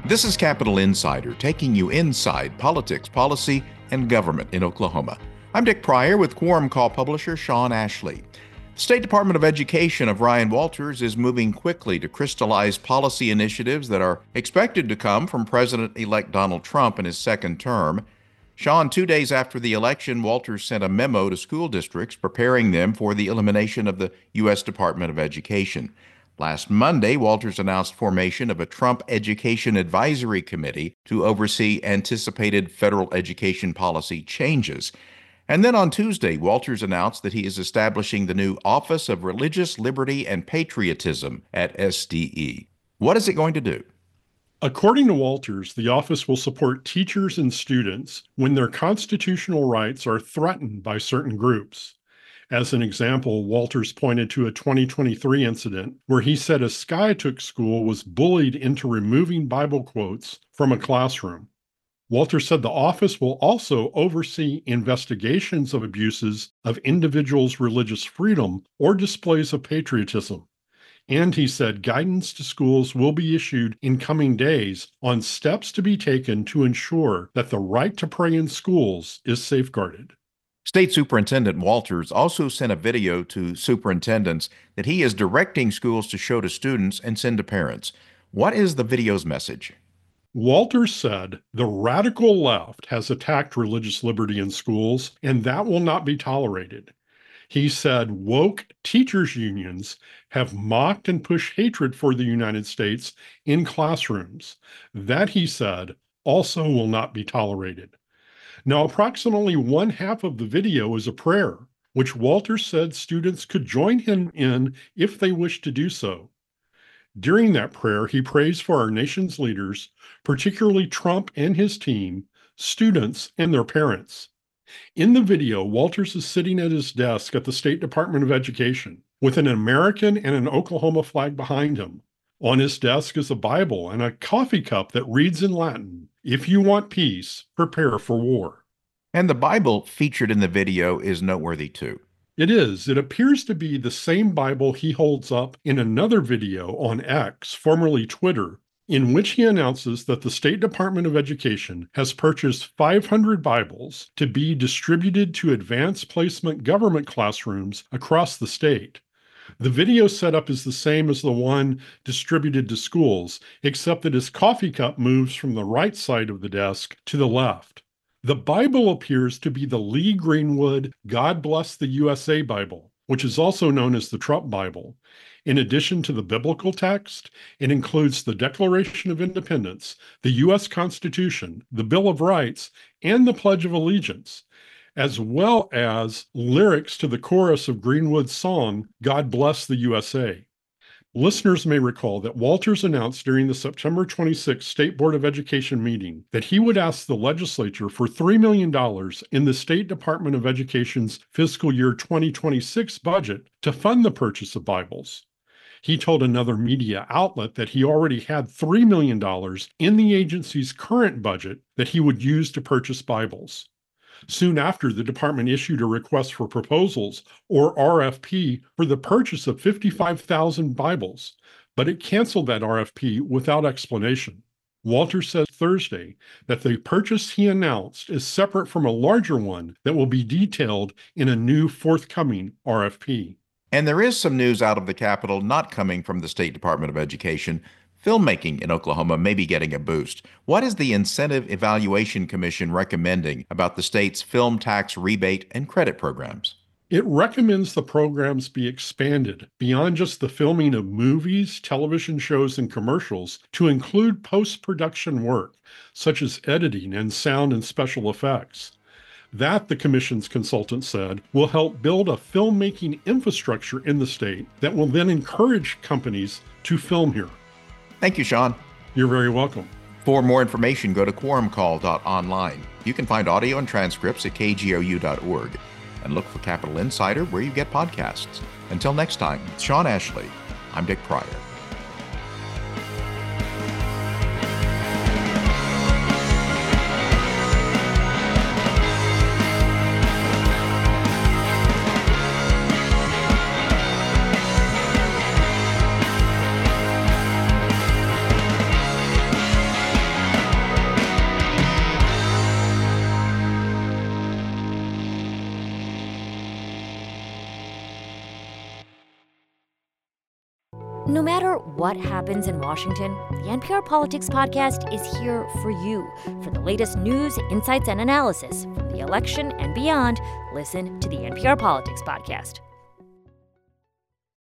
This is Capitol Insider, taking you inside politics, policy, and government in Oklahoma. I'm Dick Pryor with Quorum Call publisher Sean Ashley. The State Department of Education of Ryan Walters is moving quickly to crystallize policy initiatives that are expected to come from President-elect Donald Trump in his second term. Sean, 2 days after the election, Walters sent a memo to school districts preparing them for the elimination of the U.S. Department of Education. Last Monday, Walters announced formation of a Trump Education Advisory Committee to oversee anticipated federal education policy changes. And then on Tuesday, Walters announced that he is establishing the new Office of Religious Liberty and Patriotism at SDE. What is it going to do? According to Walters, the office will support teachers and students when their constitutional rights are threatened by certain groups. As an example, Walters pointed to a 2023 incident where he said a Skiatook school was bullied into removing Bible quotes from a classroom. Walters said the office will also oversee investigations of abuses of individuals' religious freedom or displays of patriotism. And he said guidance to schools will be issued in coming days on steps to be taken to ensure that the right to pray in schools is safeguarded. State Superintendent Walters also sent a video to superintendents that he is directing schools to show to students and send to parents. What is the video's message? Walters said the radical left has attacked religious liberty in schools, and that will not be tolerated. He said woke teachers' unions have mocked and pushed hatred for the United States in classrooms. That, he said, also will not be tolerated. Now, approximately one half of the video is a prayer, which Walters said students could join him in if they wish to do so. During that prayer, he prays for our nation's leaders, particularly Trump and his team, students, and their parents. In the video, Walters is sitting at his desk at the State Department of Education with an American and an Oklahoma flag behind him. On his desk is a Bible and a coffee cup that reads in Latin, "If you want peace, prepare for war." And the Bible featured in the video is noteworthy too. It is. It appears to be the same Bible he holds up in another video on X, formerly Twitter, in which he announces that the State Department of Education has purchased 500 Bibles to be distributed to advanced placement government classrooms across the state. The video setup is the same as the one distributed to schools, except that his coffee cup moves from the right side of the desk to the left. The Bible appears to be the Lee Greenwood God Bless the USA Bible, which is also known as the Trump Bible. In addition to the biblical text, it includes the Declaration of Independence, the U.S. Constitution, the Bill of Rights, and the Pledge of Allegiance, as well as lyrics to the chorus of Greenwood's song, God Bless the USA. Listeners may recall that Walters announced during the September 26 State Board of Education meeting that he would ask the legislature for $3 million in the State Department of Education's fiscal year 2026 budget to fund the purchase of Bibles. He told another media outlet that he already had $3 million in the agency's current budget that he would use to purchase Bibles. Soon after, the department issued a request for proposals, or RFP, for the purchase of 55,000 Bibles, but it canceled that RFP without explanation. Walters said Thursday that the purchase he announced is separate from a larger one that will be detailed in a new forthcoming RFP. And there is some news out of the Capitol not coming from the State Department of Education. Filmmaking in Oklahoma may be getting a boost. What is the Incentive Evaluation Commission recommending about the state's film tax rebate and credit programs? It recommends the programs be expanded beyond just the filming of movies, television shows, and commercials to include post-production work, such as editing and sound and special effects. That, the commission's consultant said, will help build a filmmaking infrastructure in the state that will then encourage companies to film here. Thank you, Sean. You're very welcome. For more information, go to quorumcall.online. You can find audio and transcripts at kgou.org. And look for Capitol Insider where you get podcasts. Until next time, it's Sean Ashley. I'm Dick Pryor. No matter what happens in Washington, the NPR Politics Podcast is here for you. For the latest news, insights, and analysis from the election and beyond, listen to the NPR Politics Podcast.